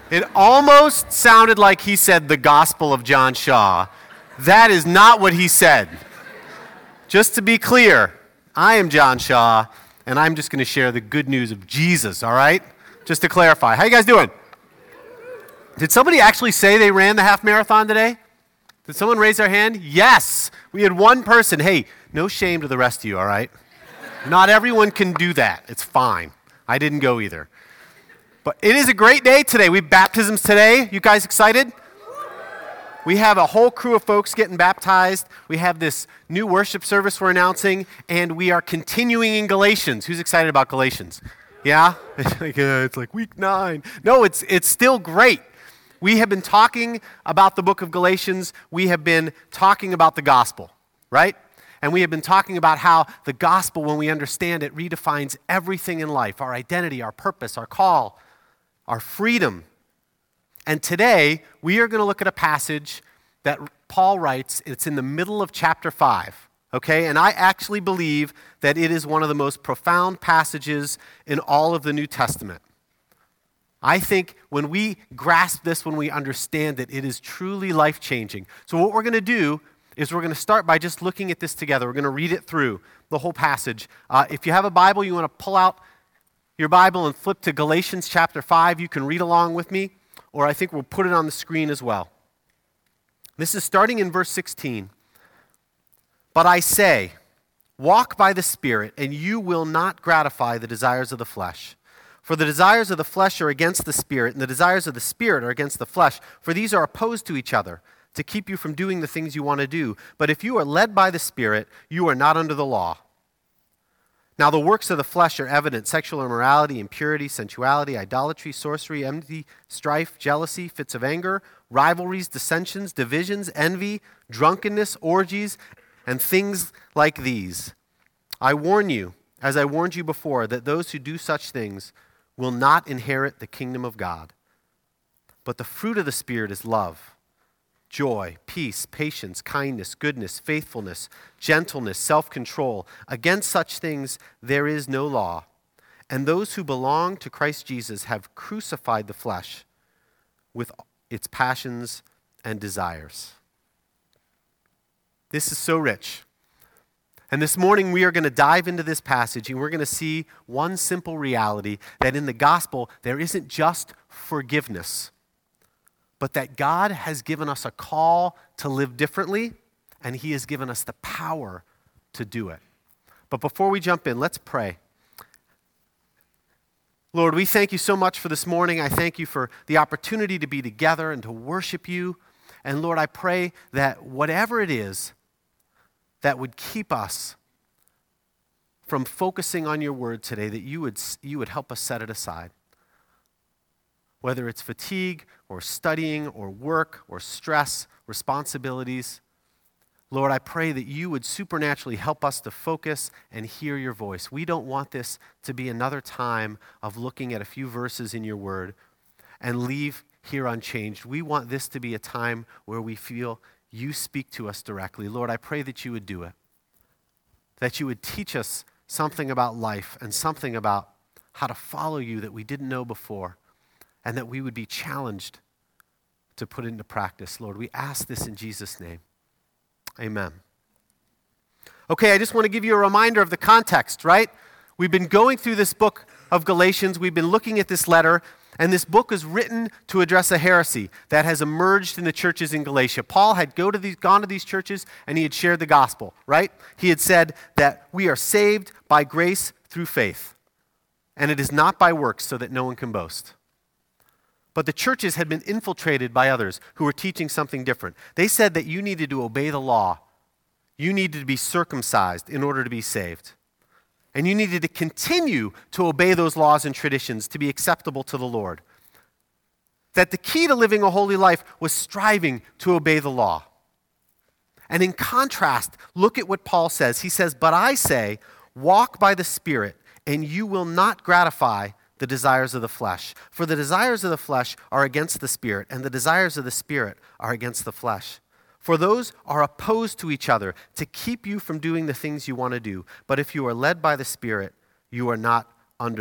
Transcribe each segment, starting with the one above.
It almost sounded like he said the Gospel of John Shaw. That is not what he said. Just to be clear, I am John Shaw, and I'm just going to share the good news of Jesus, all right? Just to clarify. How you guys doing? Did somebody actually say they ran the half marathon today? Did someone raise their hand? Yes. We had one person. Hey, no shame to the rest of you, all right? Not everyone can do that. It's fine. I didn't go either. But it is a great day today. We have baptisms today. You guys excited? We have a whole crew of folks getting baptized. We have this new worship service we're announcing, and we are continuing in Galatians. Who's excited about Galatians? Yeah? It's like week 9. No, it's still great. We have been talking about the book of Galatians. We have been talking about the gospel, right? And we have been talking about how the gospel, when we understand it, redefines everything in life, our identity, our purpose, our call, our freedom. And today, we are going to look at a passage that Paul writes. It's in the middle of chapter 5, okay? And I actually believe that it is one of the most profound passages in all of the New Testament. I think when we grasp this, when we understand it, it is truly life-changing. So what we're going to do is we're going to start by just looking at this together. We're going to read it through, the whole passage. If you have a Bible, you want to pull out your Bible and flip to Galatians chapter 5. You can read along with me, or I think we'll put it on the screen as well. This is starting in verse 16. But I say, walk by the Spirit, and you will not gratify the desires of the flesh. For the desires of the flesh are against the Spirit, and the desires of the Spirit are against the flesh. For these are opposed to each other, to keep you from doing the things you want to do. But if you are led by the Spirit, you are not under the law. Now the works of the flesh are evident: sexual immorality, impurity, sensuality, idolatry, sorcery, envy, strife, jealousy, fits of anger, rivalries, dissensions, divisions, envy, drunkenness, orgies, and things like these. I warn you, as I warned you before, that those who do such things will not inherit the kingdom of God. But the fruit of the Spirit is love, joy, peace, patience, kindness, goodness, faithfulness, gentleness, self-control. Against such things there is no law. And those who belong to Christ Jesus have crucified the flesh with its passions and desires. This is so rich. And this morning we are going to dive into this passage, and we're going to see one simple reality, that in the gospel there isn't just forgiveness, but that God has given us a call to live differently, and he has given us the power to do it. But before we jump in, let's pray. Lord, we thank you so much for this morning. I thank you for the opportunity to be together and to worship you. And Lord, I pray that whatever it is that would keep us from focusing on your word today, that you would help us set it aside. Whether it's fatigue or studying or work or stress, responsibilities, Lord, I pray that you would supernaturally help us to focus and hear your voice. We don't want this to be another time of looking at a few verses in your word and leave here unchanged. We want this to be a time where we feel you speak to us directly. Lord, I pray that you would do it, that you would teach us something about life and something about how to follow you that we didn't know before, and that we would be challenged to put into practice. Lord, we ask this in Jesus' name. Amen. Okay, I just want to give you a reminder of the context, right? We've been going through this book of Galatians. We've been looking at this letter, and this book is written to address a heresy that has emerged in the churches in Galatia. Paul had gone to these churches, and he had shared the gospel, right? He had said that we are saved by grace through faith, and it is not by works, so that no one can boast. But the churches had been infiltrated by others who were teaching something different. They said that you needed to obey the law. You needed to be circumcised in order to be saved. And you needed to continue to obey those laws and traditions to be acceptable to the Lord. That the key to living a holy life was striving to obey the law. And in contrast, look at what Paul says. He says, but I say, walk by the Spirit, and you will not gratify the desires of the flesh. For the desires of the flesh are against the Spirit, and the desires of the Spirit are against the flesh. For those are opposed to each other to keep you from doing the things you want to do. But if you are led by the Spirit, you are not under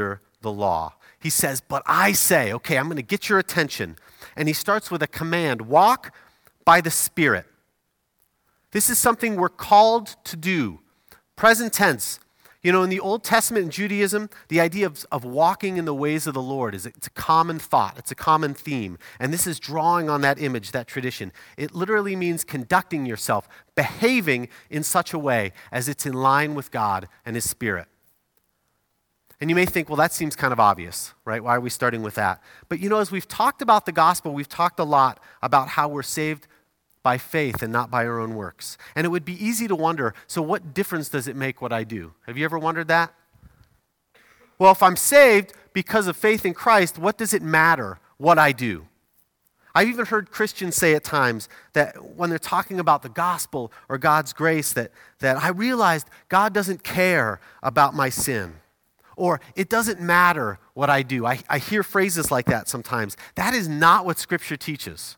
the law. He says, but I say, okay, I'm going to get your attention. And he starts with a command, walk by the Spirit. This is something we're called to do. Present tense. You know, in the Old Testament in Judaism, the idea of walking in the ways of the Lord it's a common thought. It's a common theme. And this is drawing on that image, that tradition. It literally means conducting yourself, behaving in such a way as it's in line with God and His Spirit. And you may think, well, that seems kind of obvious, right? Why are we starting with that? But you know, as we've talked about the gospel, we've talked a lot about how we're saved by faith and not by our own works. And it would be easy to wonder, so what difference does it make what I do? Have you ever wondered that? Well, if I'm saved because of faith in Christ, what does it matter what I do? I've even heard Christians say at times that when they're talking about the gospel or God's grace, that I realized God doesn't care about my sin. Or it doesn't matter what I do. I hear phrases like that sometimes. That is not what Scripture teaches.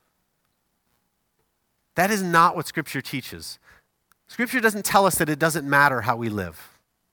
That is not what Scripture teaches. Scripture doesn't tell us that it doesn't matter how we live.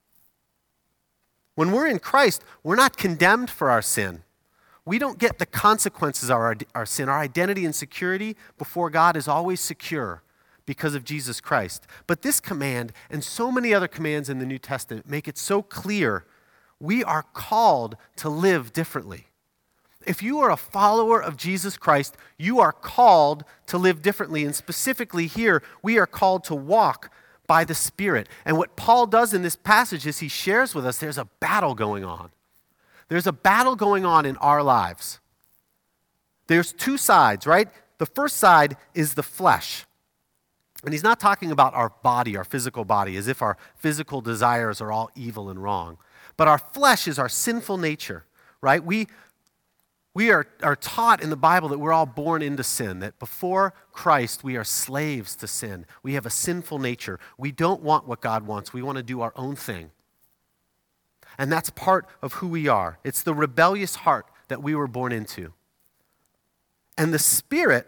When we're in Christ, we're not condemned for our sin. We don't get the consequences of our sin. Our identity and security before God is always secure because of Jesus Christ. But this command and so many other commands in the New Testament make it so clear we are called to live differently. If you are a follower of Jesus Christ, you are called to live differently. And specifically here, we are called to walk by the Spirit. And what Paul does in this passage is he shares with us there's a battle going on. There's a battle going on in our lives. There's two sides, right? The first side is the flesh. And he's not talking about our body, our physical body, as if our physical desires are all evil and wrong. But our flesh is our sinful nature, right? We are taught in the Bible that we're all born into sin, that before Christ we are slaves to sin. We have a sinful nature. We don't want what God wants. We want to do our own thing. And that's part of who we are. It's the rebellious heart that we were born into. And the Spirit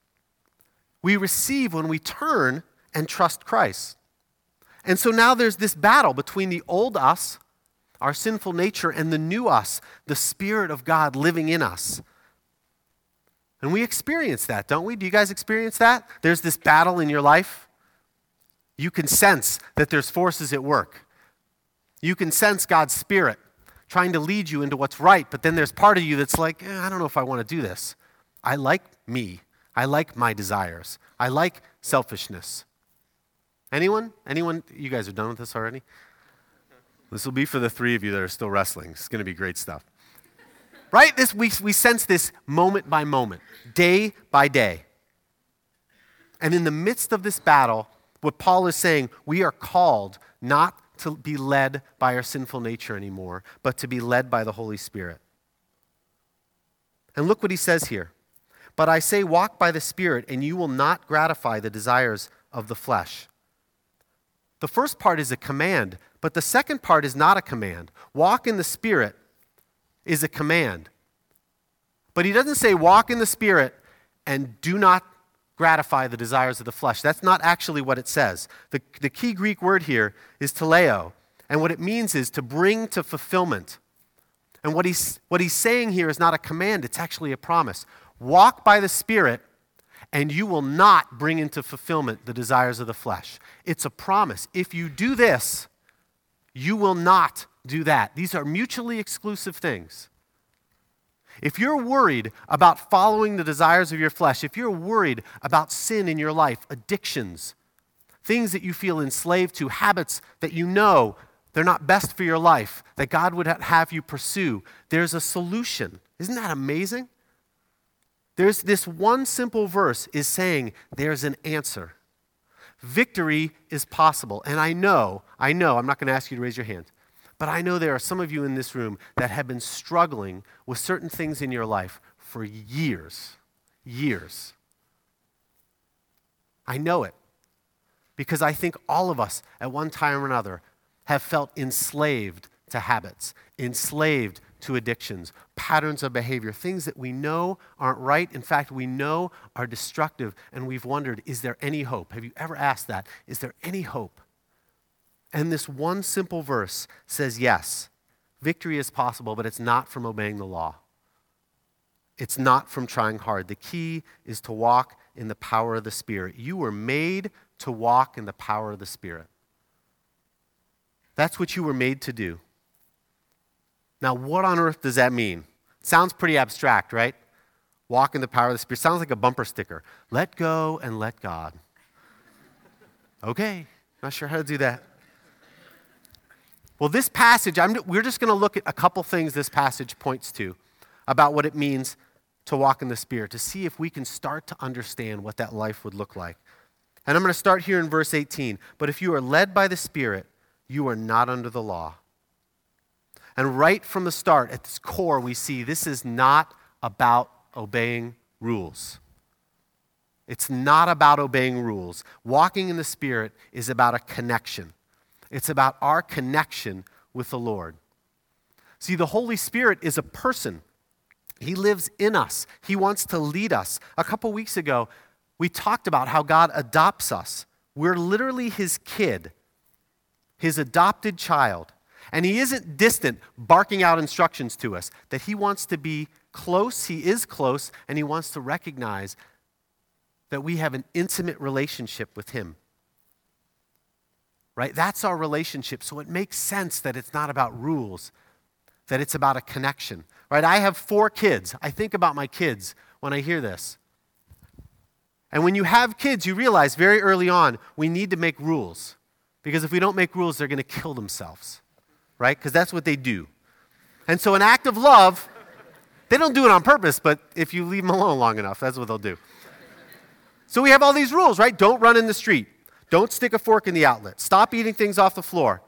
we receive when we turn and trust Christ. And so now there's this battle between the old us, our sinful nature, and the new us, the Spirit of God living in us. And we experience that, don't we? Do you guys experience that? There's this battle in your life. You can sense that there's forces at work. You can sense God's Spirit trying to lead you into what's right, but then there's part of you that's like, I don't know if I want to do this. I like me. I like my desires. I like selfishness. Anyone? You guys are done with this already? This will be for the three of you that are still wrestling. It's going to be great stuff. Right? We sense this moment by moment, day by day. And in the midst of this battle, what Paul is saying, we are called not to be led by our sinful nature anymore, but to be led by the Holy Spirit. And look what he says here. But I say, walk by the Spirit, and you will not gratify the desires of the flesh. The first part is a command, but the second part is not a command. Walk in the Spirit is a command. But he doesn't say walk in the Spirit and do not gratify the desires of the flesh. That's not actually what it says. The key Greek word here is teleo, and what it means is to bring to fulfillment. And what he's saying here is not a command, it's actually a promise. Walk by the Spirit, and you will not bring into fulfillment the desires of the flesh. It's a promise. If you do this, you will not do that. These are mutually exclusive things. If you're worried about following the desires of your flesh, if you're worried about sin in your life, addictions, things that you feel enslaved to, habits that you know they're not best for your life, that God would have you pursue, there's a solution. Isn't that amazing? There's this one simple verse is saying there's an answer. Victory is possible. And I know, I'm not going to ask you to raise your hand, but I know there are some of you in this room that have been struggling with certain things in your life for years. I know it because I think all of us at one time or another have felt enslaved to habits, enslaved to addictions, patterns of behavior, things that we know aren't right. In fact, we know are destructive, and we've wondered, is there any hope? Have you ever asked that? Is there any hope? And this one simple verse says, yes, Victory is possible, but it's not from obeying the law. It's not from trying hard. The key is to walk in the power of the Spirit. You were made to walk in the power of the Spirit. That's what you were made to do. Now, what on earth does that mean? It sounds pretty abstract, right? Walk in the power of the Spirit. Sounds like a bumper sticker. Let go and let God. Okay, not sure how to do that. Well, this passage, we're just going to look at a couple things this passage points to about what it means to walk in the Spirit, to see if we can start to understand what that life would look like. And I'm going to start here in verse 18. But if you are led by the Spirit, you are not under the law. And right from the start, at its core, we see this is not about obeying rules. It's not about obeying rules. Walking in the Spirit is about a connection. It's about our connection with the Lord. See, the Holy Spirit is a person. He lives in us. He wants to lead us. A couple weeks ago, we talked about how God adopts us. We're literally his kid, his adopted child. And he isn't distant, barking out instructions to us, that he wants to be close, he is close, and he wants to recognize that we have an intimate relationship with him. Right? That's our relationship. So it makes sense that it's not about rules, that it's about a connection. Right? I have 4 kids. I think about my kids when I hear this. And when you have kids, you realize very early on, we need to make rules. Because if we don't make rules, they're going to kill themselves. Right? Because that's what they do. And so an act of love, they don't do it on purpose, but if you leave them alone long enough, that's what they'll do. So we have all these rules, right? Don't run in the street. Don't stick a fork in the outlet. Stop eating things off the floor.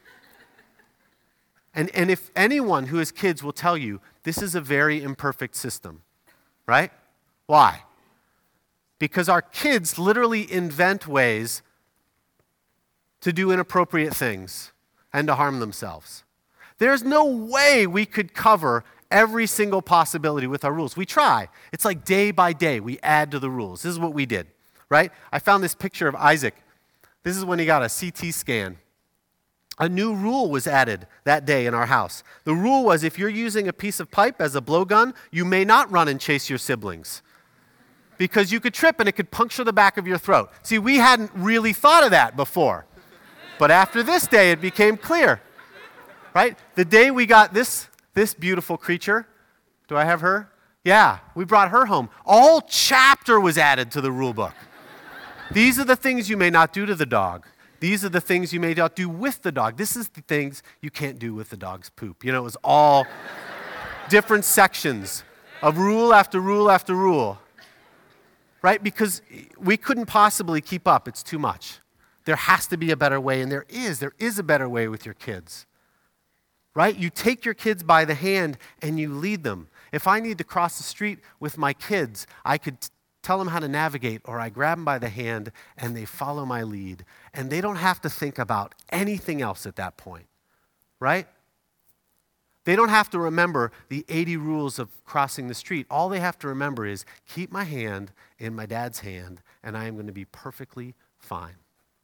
And if anyone who has kids will tell you, this is a very imperfect system, right? Why? Because our kids literally invent ways to do inappropriate things and to harm themselves. There's no way we could cover every single possibility with our rules. We try. It's like day by day, we add to the rules. This is what we did, right? I found this picture of Isaac. This is when he got a CT scan. A new rule was added that day in our house. The rule was if you're using a piece of pipe as a blowgun, you may not run and chase your siblings because you could trip and it could puncture the back of your throat. See, we hadn't really thought of that before. But after this day, it became clear, right? The day we got this beautiful creature, do I have her? Yeah, we brought her home. A whole chapter was added to the rule book. These are the things you may not do to the dog. These are the things you may not do with the dog. This is the things you can't do with the dog's poop. You know, it was all different sections of rule after rule after rule, right? Because we couldn't possibly keep up. It's too much. There has to be a better way, and there is a better way with your kids, right? You take your kids by the hand and you lead them. If I need to cross the street with my kids, I could tell them how to navigate, or I grab them by the hand and they follow my lead. And they don't have to think about anything else at that point, right? They don't have to remember the 80 rules of crossing the street. All they have to remember is keep my hand in my dad's hand and I am going to be perfectly fine.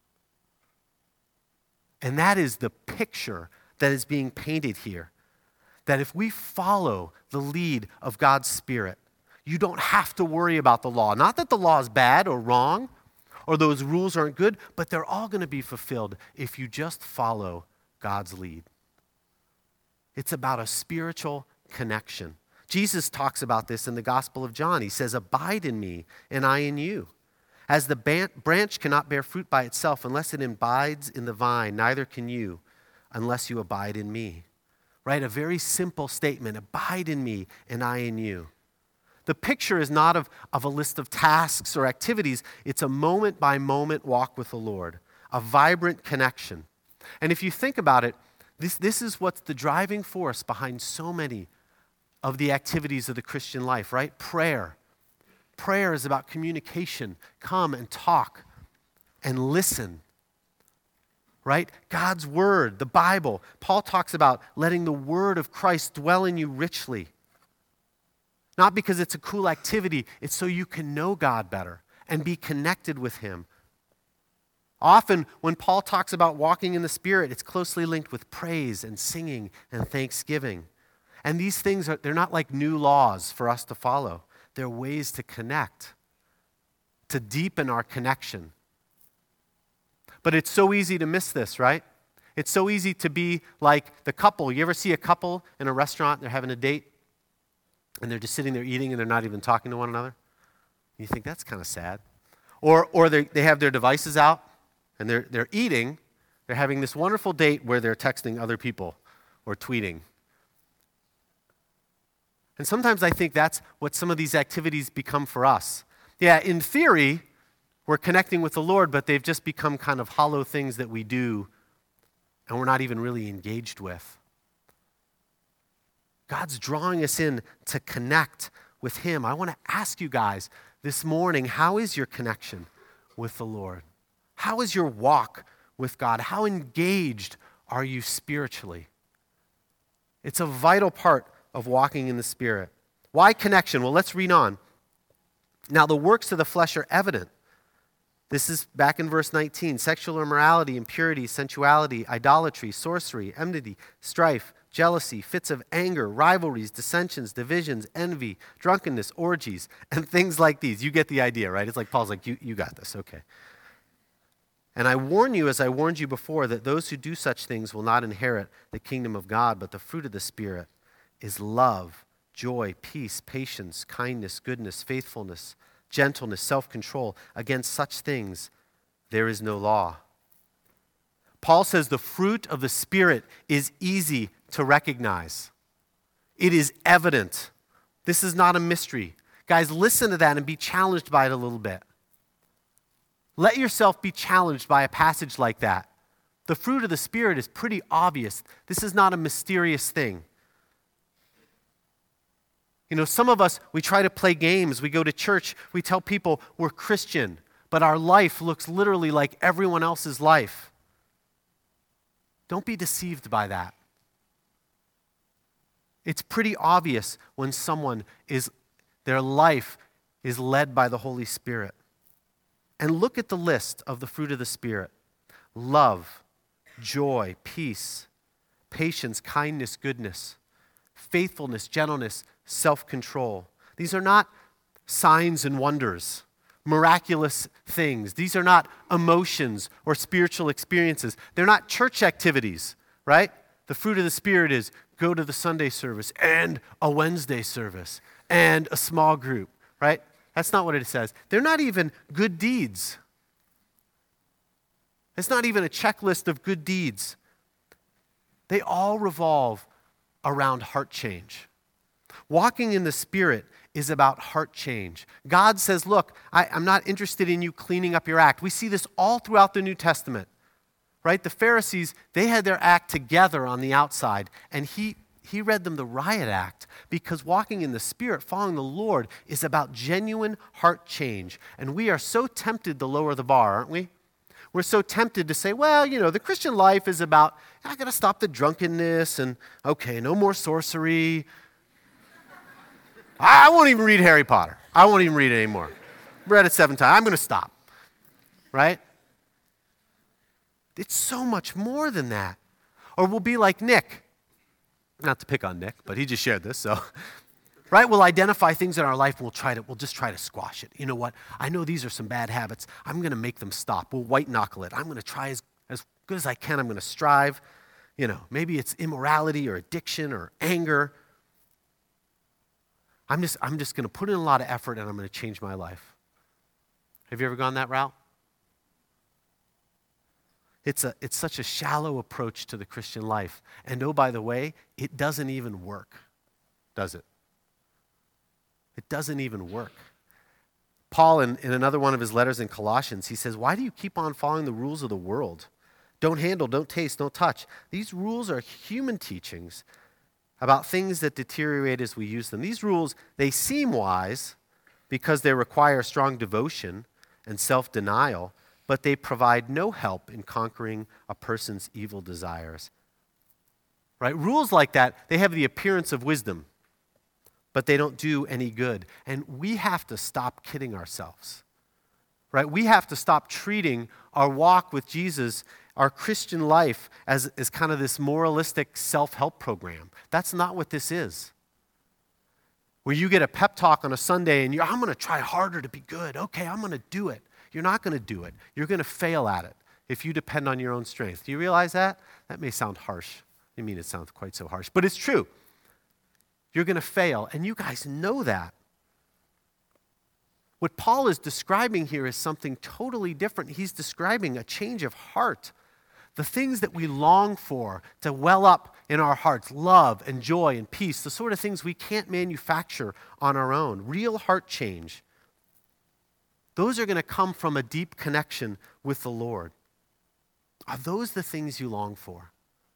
And that is the picture that is being painted here. That if we follow the lead of God's Spirit, you don't have to worry about the law. Not that the law is bad or wrong, or those rules aren't good, but they're all going to be fulfilled if you just follow God's lead. It's about a spiritual connection. Jesus talks about this in the Gospel of John. He says, "Abide in me, and I in you. As the branch cannot bear fruit by itself unless it abides in the vine, neither can you unless you abide in me." Right? A very simple statement. Abide in me, and I in you. The picture is not of a list of tasks or activities. It's a moment-by-moment walk with the Lord, a vibrant connection. And if you think about it, this is what's the driving force behind so many of the activities of the Christian life, right? Prayer. Prayer is about communication. Come and talk and listen, right? God's Word, the Bible. Paul talks about letting the Word of Christ dwell in you richly. Not because it's a cool activity, it's so you can know God better and be connected with Him. Often, when Paul talks about walking in the Spirit, it's closely linked with praise and singing and thanksgiving. And these things, they're not like new laws for us to follow. They're ways to connect, to deepen our connection. But it's so easy to miss this, right? It's so easy to be like the couple. You ever see a couple in a restaurant, they're having a date, and they're just sitting there eating and they're not even talking to one another? You think that's kind of sad. Or they have their devices out, and they're eating. They're having this wonderful date where they're texting other people or tweeting. And sometimes I think that's what some of these activities become for us. Yeah, in theory, we're connecting with the Lord, but they've just become kind of hollow things that we do and we're not even really engaged with. God's drawing us in to connect with Him. I want to ask you guys this morning, how is your connection with the Lord? How is your walk with God? How engaged are you spiritually? It's a vital part of walking in the Spirit. Why connection? Well, let's read on. Now, the works of the flesh are evident. This is back in verse 19. Sexual immorality, impurity, sensuality, idolatry, sorcery, enmity, strife, jealousy, fits of anger, rivalries, dissensions, divisions, envy, drunkenness, orgies, and things like these. You get the idea, right? It's like Paul's like, you got this, okay. And I warn you, as I warned you before, that those who do such things will not inherit the kingdom of God, but the fruit of the Spirit is love, joy, peace, patience, kindness, goodness, faithfulness, gentleness, self-control. Against such things there is no law. Paul says the fruit of the Spirit is easy to recognize. It is evident. This is not a mystery. Guys, listen to that and be challenged by it a little bit. Let yourself be challenged by a passage like that. The fruit of the Spirit is pretty obvious. This is not a mysterious thing. You know, some of us, we try to play games. We go to church. We tell people we're Christian, but our life looks literally like everyone else's life. Don't be deceived by that. It's pretty obvious when their life is led by the Holy Spirit. And look at the list of the fruit of the Spirit. Love, joy, peace, patience, kindness, goodness, faithfulness, gentleness, self-control. These are not signs and wonders, miraculous things. These are not emotions or spiritual experiences. They're not church activities, right? The fruit of the Spirit is go to the Sunday service and a Wednesday service and a small group, right? That's not what it says. They're not even good deeds. It's not even a checklist of good deeds. They all revolve around heart change. Walking in the Spirit is about heart change. God says, look, I'm not interested in you cleaning up your act. We see this all throughout the New Testament, right? The Pharisees, they had their act together on the outside, and he read them the riot act because walking in the Spirit, following the Lord, is about genuine heart change. And we are so tempted to lower the bar, aren't we? We're so tempted to say, well, you know, the Christian life is about, I got to stop the drunkenness and, okay, no more sorcery. I won't even read Harry Potter. I won't even read it anymore. Read it 7 times. I'm going to stop. Right? It's so much more than that. Or we'll be like Nick. Not to pick on Nick, but he just shared this, so. Right? We'll identify things in our life and we'll just try to squash it. You know what? I know these are some bad habits. I'm going to make them stop. We'll white knuckle it. I'm going to try as good as I can. I'm going to strive. You know, maybe it's immorality or addiction or anger. I'm just going to put in a lot of effort and I'm going to change my life. Have you ever gone that route? It's such a shallow approach to the Christian life. And oh, by the way, it doesn't even work, does it? It doesn't even work. Paul, in another one of his letters in Colossians, he says, why do you keep on following the rules of the world? Don't handle, don't taste, don't touch. These rules are human teachings about things that deteriorate as we use them. These rules, they seem wise because they require strong devotion and self-denial, but they provide no help in conquering a person's evil desires. Right? Rules like that, they have the appearance of wisdom, but they don't do any good. And we have to stop kidding ourselves. right? We have to stop treating our walk with Jesus, our Christian life, as kind of this moralistic self-help program. That's not what this is. Where you get a pep talk on a Sunday and I'm going to try harder to be good. Okay, I'm going to do it. You're not going to do it. You're going to fail at it if you depend on your own strength. Do you realize that? That may sound harsh. I mean, it sounds quite so harsh, but it's true. You're going to fail, and you guys know that. What Paul is describing here is something totally different. He's describing a change of heart. The things that we long for to well up in our hearts, love and joy and peace, the sort of things we can't manufacture on our own, real heart change. Those are going to come from a deep connection with the Lord. Are those the things you long for?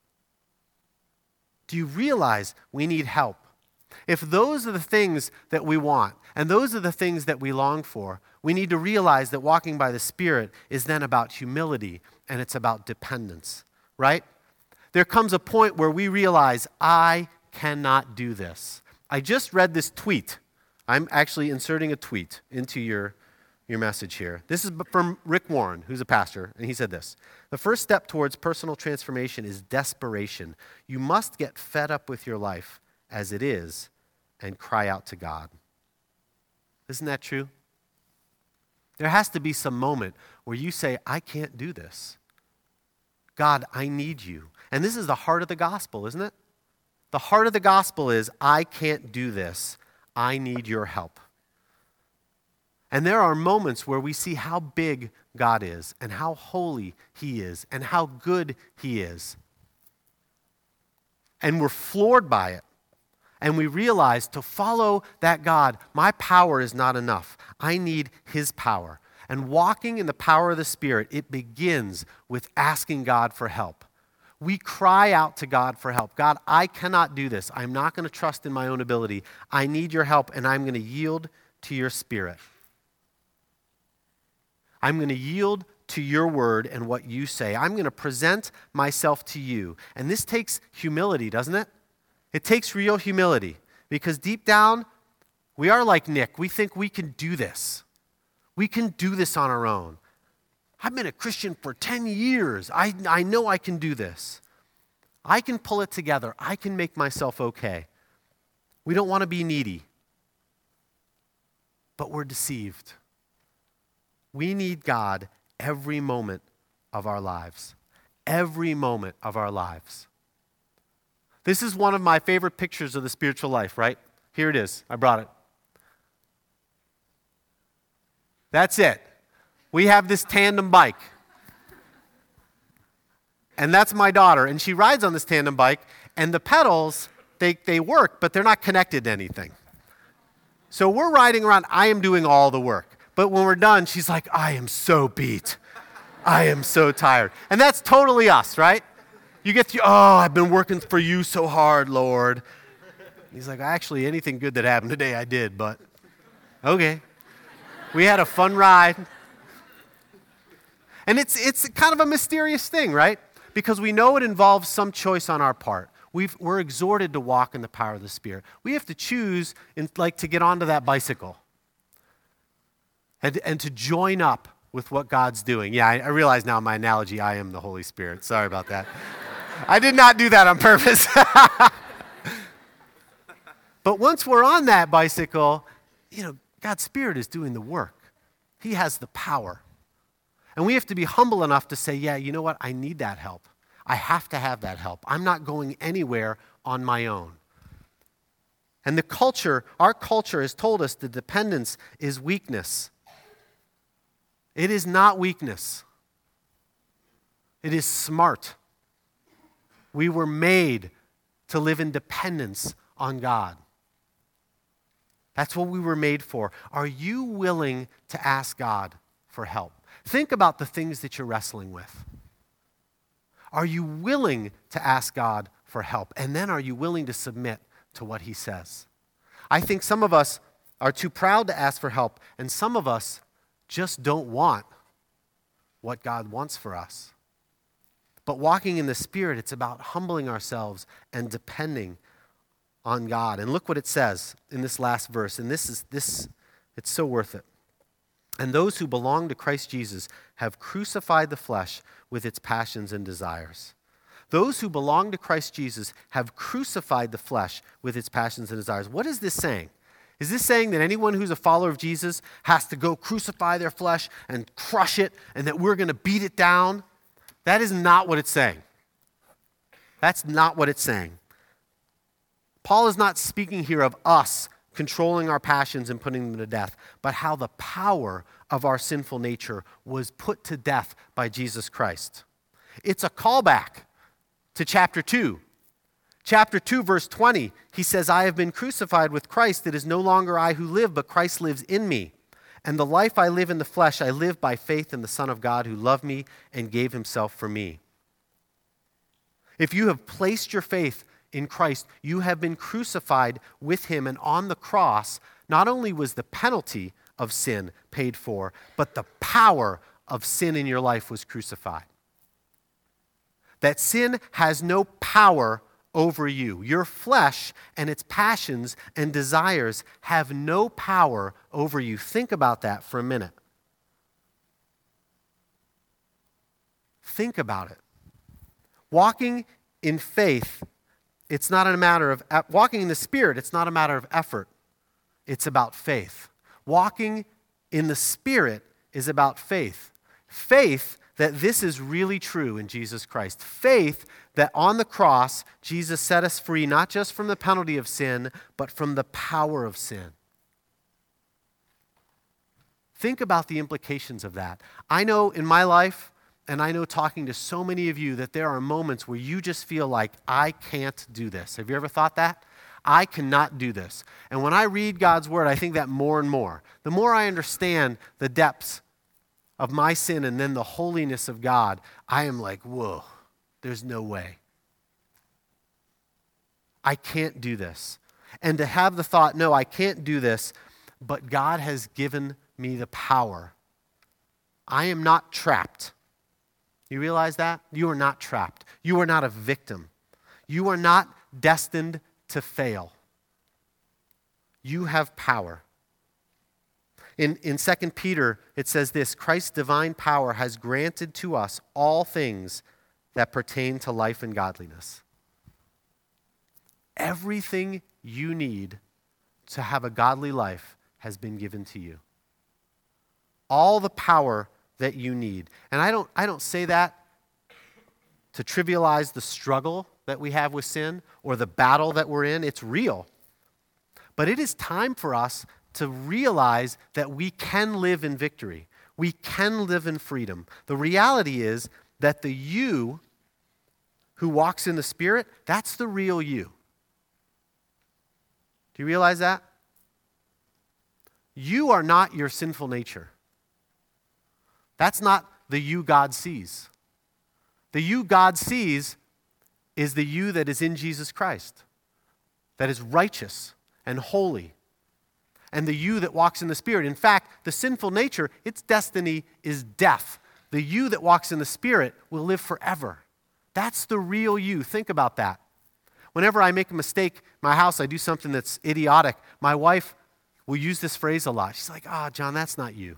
Do you realize we need help? If those are the things that we want, and those are the things that we long for, we need to realize that walking by the Spirit is then about humility and it's about dependence, right? There comes a point where we realize, I cannot do this. I just read this tweet. I'm actually inserting a tweet into your message here. This is from Rick Warren, who's a pastor, and he said this: the first step towards personal transformation is desperation. You must get fed up with your life as it is and cry out to God. Isn't that true? There has to be some moment where you say, I can't do this. God, I need you. And this is the heart of the gospel, isn't it? The heart of the gospel is, I can't do this. I need your help. And there are moments where we see how big God is and how holy he is and how good he is. And we're floored by it. And we realize to follow that God, my power is not enough. I need his power. And walking in the power of the Spirit, it begins with asking God for help. We cry out to God for help. God, I cannot do this. I'm not going to trust in my own ability. I need your help, and I'm going to yield to your Spirit. I'm going to yield to your word and what you say. I'm going to present myself to you. And this takes humility, doesn't it? It takes real humility, because deep down, we are like Nick. We think we can do this. We can do this on our own. I've been a Christian for 10 years. I know I can do this. I can pull it together. I can make myself okay. We don't want to be needy, but we're deceived. We need God every moment of our lives. Every moment of our lives. This is one of my favorite pictures of the spiritual life, right? Here it is. I brought it. That's it. We have this tandem bike. And that's my daughter. And she rides on this tandem bike. And the pedals, they work, but they're not connected to anything. So we're riding around. I am doing all the work. But when we're done, she's like, I am so beat. I am so tired. And that's totally us, right? You get through, I've been working for you so hard, Lord. He's like, actually, anything good that happened today, I did, but okay. We had a fun ride. And it's kind of a mysterious thing, right? Because we know it involves some choice on our part. We're exhorted to walk in the power of the Spirit. We have to choose to get onto that bicycle and to join up with what God's doing. Yeah, I realize now my analogy, I am the Holy Spirit. Sorry about that. I did not do that on purpose. But once we're on that bicycle, God's Spirit is doing the work. He has the power. And we have to be humble enough to say, yeah, you know what? I need that help. I have to have that help. I'm not going anywhere on my own. And our culture has told us that dependence is weakness. It is not weakness. It is smart. We were made to live in dependence on God. That's what we were made for. Are you willing to ask God for help? Think about the things that you're wrestling with. Are you willing to ask God for help? And then are you willing to submit to what he says? I think some of us are too proud to ask for help, and some of us just don't want what God wants for us. But walking in the Spirit, it's about humbling ourselves and depending on God. And look what it says in this last verse, and it's so worth it. And those who belong to Christ Jesus have crucified the flesh with its passions and desires. Those who belong to Christ Jesus have crucified the flesh with its passions and desires. What is this saying? Is this saying that anyone who's a follower of Jesus has to go crucify their flesh and crush it and that we're going to beat it down? That is not what it's saying. That's not what it's saying. Paul is not speaking here of us controlling our passions and putting them to death, but how the power of our sinful nature was put to death by Jesus Christ. It's a callback to chapter 2. Chapter 2, verse 20, he says, I have been crucified with Christ. It is no longer I who live, but Christ lives in me. And the life I live in the flesh, I live by faith in the Son of God who loved me and gave himself for me. If you have placed your faith in Christ, you have been crucified with him, and on the cross, not only was the penalty of sin paid for, but the power of sin in your life was crucified. That sin has no power over you. Your flesh and its passions and desires have no power over you. Think about that for a minute. Think about it. Walking in faith, it's not a matter of, walking in the Spirit, it's not a matter of effort. It's about faith. Walking in the Spirit is about faith. Faith that this is really true in Jesus Christ. Faith that on the cross, Jesus set us free, not just from the penalty of sin, but from the power of sin. Think about the implications of that. I know in my life, and I know talking to so many of you, that there are moments where you just feel like, I can't do this. Have you ever thought that? I cannot do this. And when I read God's word, I think that more and more. The more I understand the depths of my sin and then the holiness of God, I am like, whoa, there's no way. I can't do this. And to have the thought, no, I can't do this, but God has given me the power. I am not trapped. You realize that? You are not trapped. You are not a victim. You are not destined to fail. You have power. In 2 Peter, it says this, Christ's divine power has granted to us all things that pertain to life and godliness. Everything you need to have a godly life has been given to you. All the power that you need. And I don't say that to trivialize the struggle that we have with sin or the battle that we're in. It's real. But it is time for us to realize that we can live in victory. We can live in freedom. The reality is that the you who walks in the Spirit, that's the real you. Do you realize that? You are not your sinful nature. That's not the you God sees. The you God sees is the you that is in Jesus Christ, that is righteous and holy, and the you that walks in the Spirit. In fact, the sinful nature, its destiny is death. The you that walks in the Spirit will live forever. That's the real you. Think about that. Whenever I make a mistake in my house, I do something that's idiotic, my wife will use this phrase a lot. She's like, John, that's not you.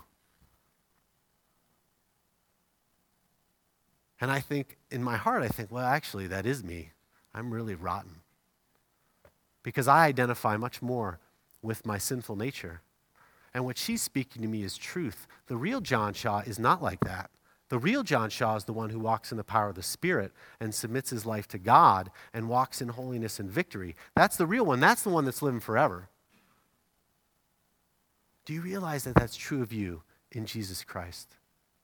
And I think, in my heart, well, actually, that is me. I'm really rotten. Because I identify much more with my sinful nature. And what she's speaking to me is truth. The real John Shaw is not like that. The real John Shaw is the one who walks in the power of the Spirit and submits his life to God and walks in holiness and victory. That's the real one. That's the one that's living forever. Do you realize that that's true of you in Jesus Christ?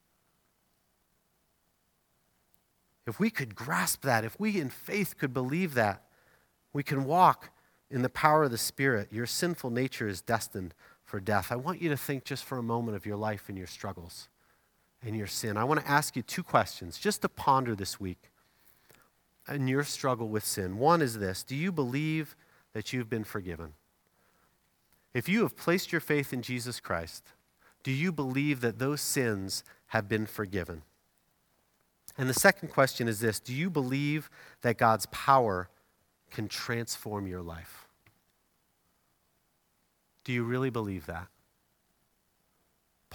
If we could grasp that, if we in faith could believe that, we can walk in the power of the Spirit. Your sinful nature is destined for death. I want you to think just for a moment of your life and your struggles and your sin. I want to ask you 2 questions just to ponder this week in your struggle with sin. One is this: do you believe that you've been forgiven? If you have placed your faith in Jesus Christ, do you believe that those sins have been forgiven? And the second question is this: do you believe that God's power can transform your life? Do you really believe that?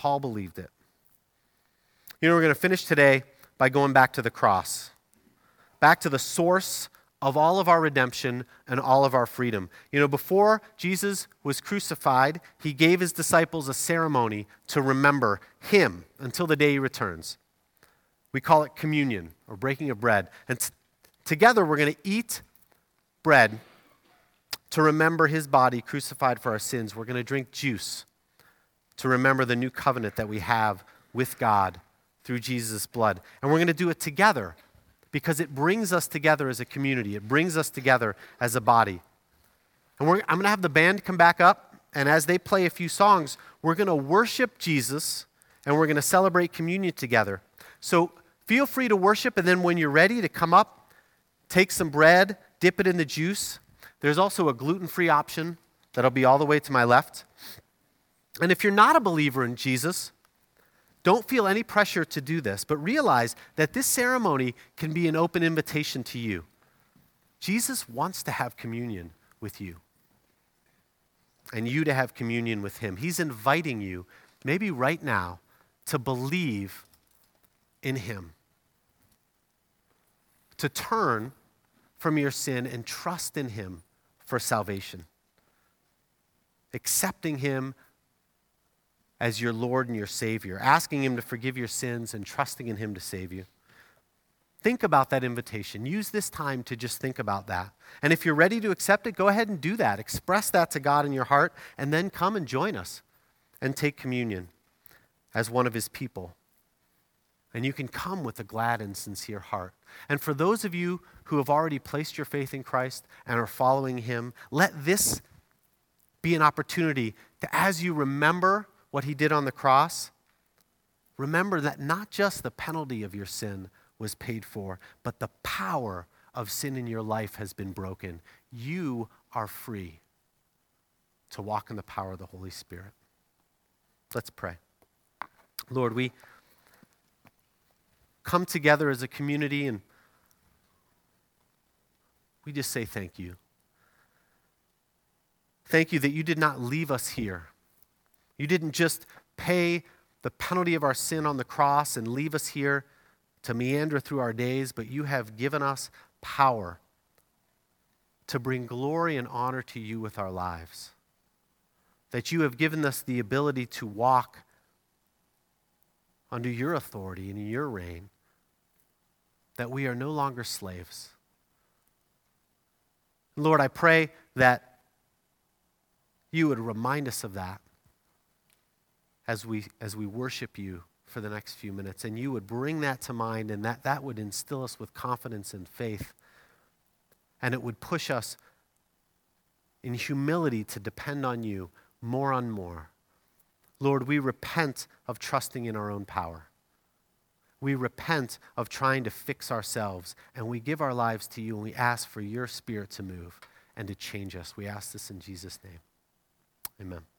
Paul believed it. You know, we're going to finish today by going back to the cross, back to the source of all of our redemption and all of our freedom. You know, before Jesus was crucified, he gave his disciples a ceremony to remember him until the day he returns. We call it communion, or breaking of bread. And together we're going to eat bread to remember his body crucified for our sins. We're going to drink juice to remember the new covenant that we have with God through Jesus' blood. And we're going to do it together because it brings us together as a community. It brings us together as a body. And I'm going to have the band come back up, and as they play a few songs, we're going to worship Jesus, and we're going to celebrate communion together. So feel free to worship, and then when you're ready to come up, take some bread, dip it in the juice. There's also a gluten-free option that'll be all the way to my left. And if you're not a believer in Jesus, don't feel any pressure to do this, but realize that this ceremony can be an open invitation to you. Jesus wants to have communion with you, and you to have communion with him. He's inviting you, maybe right now, to believe in him, to turn from your sin and trust in him for salvation, accepting him as your Lord and your Savior, asking him to forgive your sins and trusting in him to save you. Think about that invitation. Use this time to just think about that. And if you're ready to accept it, go ahead and do that. Express that to God in your heart, and then come and join us and take communion as one of his people. And you can come with a glad and sincere heart. And for those of you who have already placed your faith in Christ and are following him, let this be an opportunity to, as you remember what he did on the cross, remember that not just the penalty of your sin was paid for, but the power of sin in your life has been broken. You are free to walk in the power of the Holy Spirit. Let's pray. Lord, we come together as a community and we just say thank you. Thank you that you did not leave us here. You didn't just pay the penalty of our sin on the cross and leave us here to meander through our days, but you have given us power to bring glory and honor to you with our lives. That you have given us the ability to walk under your authority and in your reign. That we are no longer slaves. Lord, I pray that you would remind us of that as we worship you for the next few minutes, and you would bring that to mind, and that would instill us with confidence and faith, and it would push us in humility to depend on you more and more. Lord, we repent of trusting in our own power. We repent of trying to fix ourselves, and we give our lives to you, and we ask for your Spirit to move and to change us. We ask this in Jesus' name. Amen.